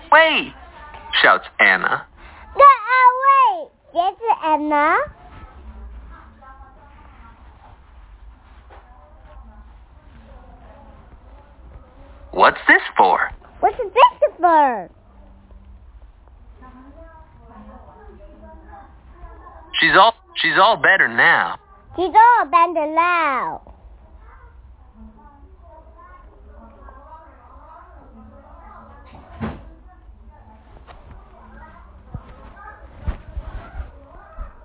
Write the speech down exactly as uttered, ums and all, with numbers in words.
away! Shouts Anna. Get away! 鞋子 Anna. What's this for? What's this for? She's all she's all better now. She's all better now.